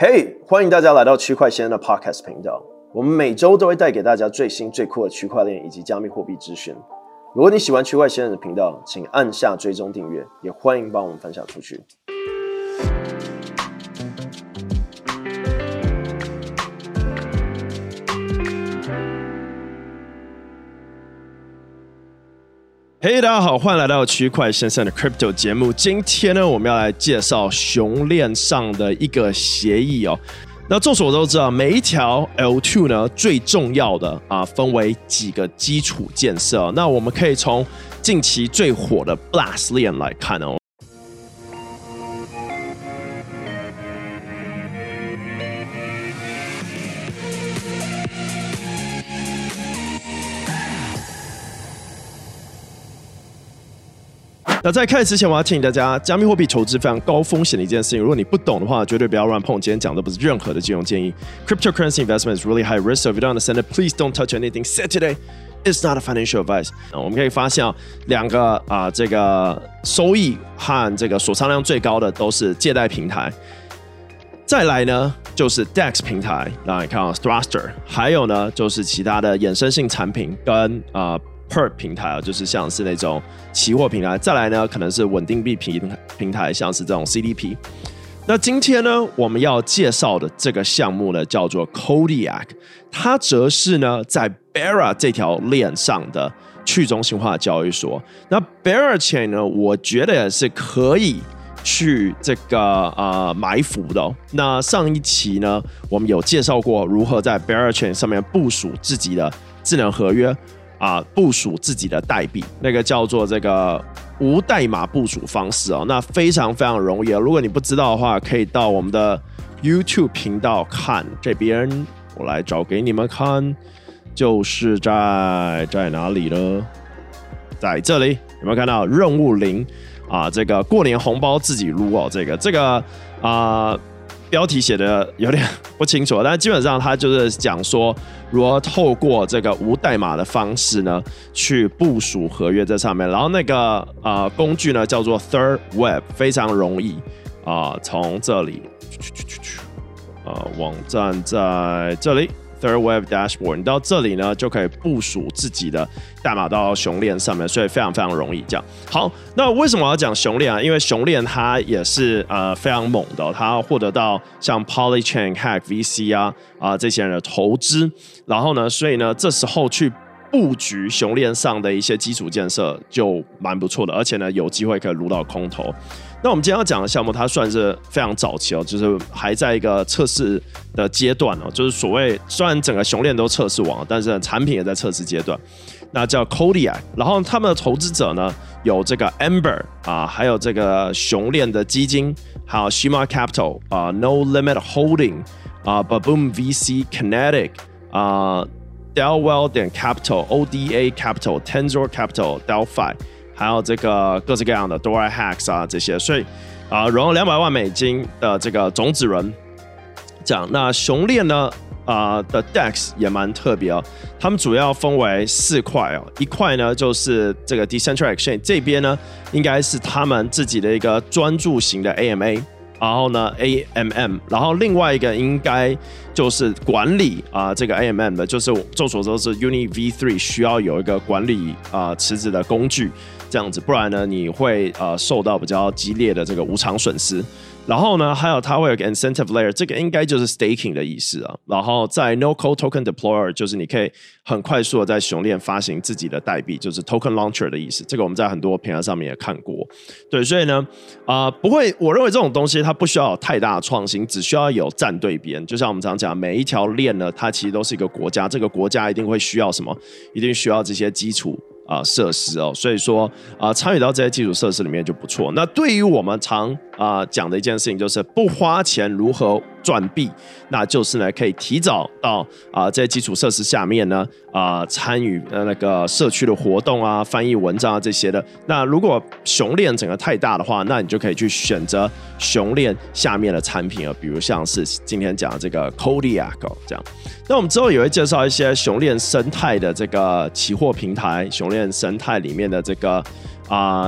嘿，欢迎大家来到区块先生的 Podcast 频道。我们每周都会带给大家最新最酷的区块链以及加密货币资讯。如果你喜欢区块先生的频道，请按下追踪订阅，也欢迎帮我们分享出去。嘿，大家好，欢迎来到区块先生的 Crypto 节目。今天呢，我们要来介绍熊链上的一个协议哦。那众所周知啊，每一条 L2 呢，最重要的分为几个基础建设。那我们可以从近期最火的 Blast 链来看哦。那在开始之前，我要提醒大家，加密货币投资非常高风险的一件事情。如果你不懂的话，绝对不要乱碰。今天讲的不是任何的金融建议。Cryptocurrency investment is really high risk, so if you don't understand it, please don't touch anything said today. It's not a financial advice. 我们可以发现两个这个收益和这个锁仓量最高的都是借贷平台。再来呢，就是 DEX 平台，那你看Thruster， 还有呢就是其他的衍生性产品跟Perp 平台就是像是那种期货平台，再来呢可能是稳定币平台，像是这种 CDP。那今天呢我们要介绍的这个项目呢叫做 Kodiak， 它则是呢在 Bera 这条链上的去中心化交易所。那 Bera Chain 呢，我觉得也是可以去这个埋伏的哦。那上一期呢我们有介绍过如何在 Bera Chain 上面部署自己的智能合约。部署自己的代币，那个叫做这个无代码部署方式哦，那非常非常容易哦。如果你不知道的话，可以到我们的 YouTube 频道看。这边我来找给你们看，就是在哪里呢？在这里，有没有看到任务0这个过年红包自己撸哦，这个标题写的有点不清楚，但基本上它就是讲说如何透过这个无代码的方式呢，去部署合约在上面。然后那个工具呢叫做 Third Web， 非常容易从这里网站在这里。Third Web Dashboard， 你到这里呢就可以部署自己的代码到熊链上面，所以非常非常容易这样。好，那为什么我要讲熊链啊？因为熊链它也是非常猛的哦，它获得到像 Polychain、Hack、VC 这些人的投资，然后呢，所以呢这时候去布局熊链上的一些基础建设就蛮不错的，而且呢有机会可以撸到空头。那我们今天要讲的项目，它算是非常早期哦，就是还在一个测试的阶段哦，就是所谓虽然整个熊链都测试完了，但是产品也在测试阶段。那叫 Kodiak， 然后他们的投资者呢有这个 Amber 还有这个熊链的基金，还有 Shima Capital、No Limit Holding、Baboom VC、Kinetic、Delwell Capital、ODA Capital、Tensor Capital、Delphi。还有这个各式各样的 Dora Hacks 这些，所以融了200万美金的这个种子轮，这样。那熊链呢的 DEX 也蛮特别哦，他们主要分为4块哦，一块呢就是这个 Decentralized Exchange 这边呢应该是他们自己的一个专注型的 AMA。然后呢 AMM， 然后另外一个应该就是管理这个 AMM 的，就是众所周知 Uni V3 需要有一个管理池子的工具，这样子，不然呢你会受到比较激烈的这个无偿损失。然后呢，还有它会有个 incentive layer， 这个应该就是 staking 的意思啊。然后在 no code token deployer， 就是你可以很快速的在熊链发行自己的代币，就是 token launcher 的意思。这个我们在很多平台上面也看过。对，所以呢，不会，我认为这种东西它不需要有太大的创新，只需要有站对边。就像我们常讲，每一条链呢，它其实都是一个国家，这个国家一定会需要什么？一定需要这些基础设施哦，所以说参与到这些基础设施里面就不错。那对于我们常讲的一件事情就是不花钱如何赚币，那就是呢可以提早到这些基础设施下面呢参与那个社区的活动啊、翻译文章啊这些的。那如果熊链整个太大的话，那你就可以去选择熊链下面的产品比如像是今天讲的这个 Kodiak 这样。那我们之后也会介绍一些熊链生态的这个期货平台，熊链生态里面的这个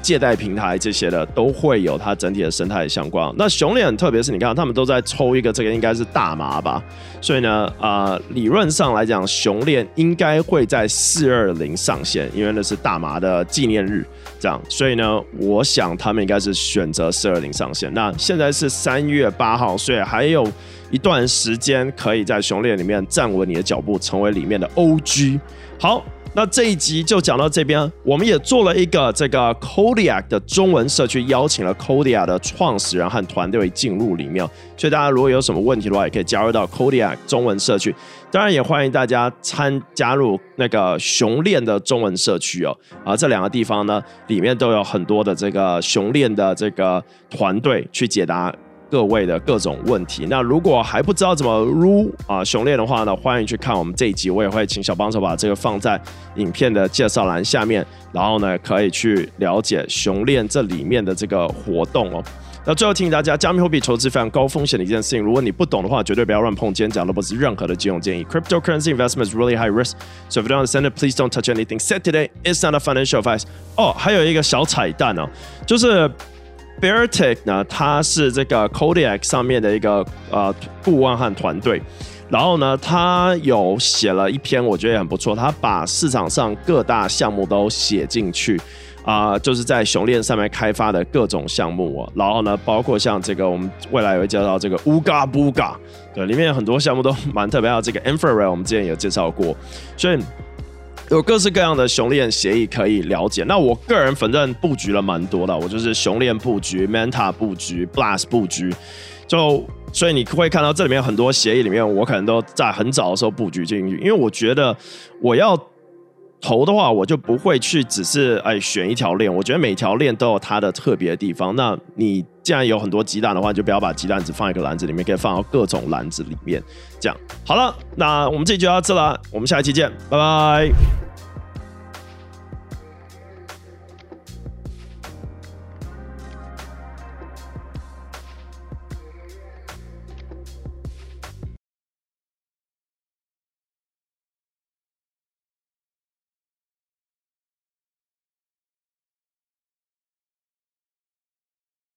借贷平台这些的，都会有它整体的生态的相关。那熊链特别是你看，他们都在抽一个，这个应该是大麻吧，所以呢，理论上来讲，熊链应该会在420上线，因为那是大麻的纪念日，这样，所以呢，我想他们应该是选择420上线。那现在是3月8号，所以还有一段时间可以在熊链里面站稳你的脚步，成为里面的 OG。好。那这一集就讲到这边，我们也做了一个这个 Kodiak 的中文社区，邀请了 Kodiak 的创始人和团队进入里面，所以大家如果有什么问题的话，也可以加入到 Kodiak 中文社区。当然也欢迎大家加入那个熊链的中文社区哦。这两个地方呢，里面都有很多的这个熊链的这个团队去解答各位的各种问题。那如果还不知道怎么入熊链的话呢，欢迎去看我们这一集，我也会请小帮手把这个放在影片的介绍栏下面，然后呢可以去了解熊链这里面的这个活动哦。那最后提醒大家，加密货币投资非常高风险的一件事情，如果你不懂的话，绝对不要乱碰。今天讲的不是任何的金融建议。Cryptocurrency investment is really high risk, so if you don't understand it, please don't touch anything said today. It's not a financial advice. 还有一个小彩蛋哦，就是Beartech 呢，它是这个 Kodiak 上面的一个顾问和团队，然后呢，他有写了一篇，我觉得也很不错，他把市场上各大项目都写进去。就是在熊链上面开发的各种项目哦，然后呢，包括像这个我们未来也会介绍这个 Ooga Booga， 对，里面有很多项目都蛮特别，还有这个 Infrared 我们之前有介绍过，所以有各式各样的熊链协议可以了解。那我个人反正布局了蛮多的，我就是熊链布局、Manta 布局、Blast 布局，所以你会看到这里面很多协议里面，我可能都在很早的时候布局进去，因为我觉得我要投的话，我就不会去只是选一条链，我觉得每条链都有它的特别的地方。那你既然有很多鸡蛋的话，就不要把鸡蛋只放一个篮子里面，可以放到各种篮子里面。这样好了，那我们这集就到这了，我们下一期见，拜拜。